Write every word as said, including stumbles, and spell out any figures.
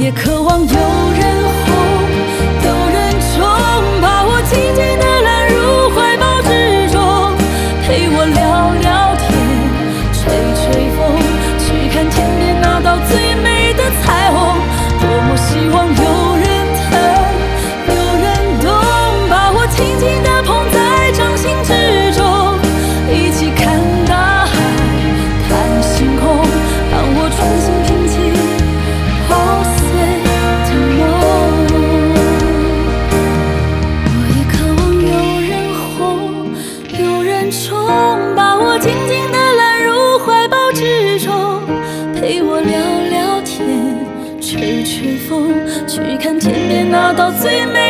也渴望有人哄，有人宠，把我紧紧地揽入怀抱之中，陪我聊聊天，吹吹风，去看天边那道最美的彩虹。多么希望有人疼，有人懂，把我轻轻地捧在掌心之中，一起看大海，看星空，让我重新平静破碎的梦。我也渴望有人哄，有人宠，把我紧紧地揽入怀抱之中，陪我聊聊天，吹吹风，去看天边那道最美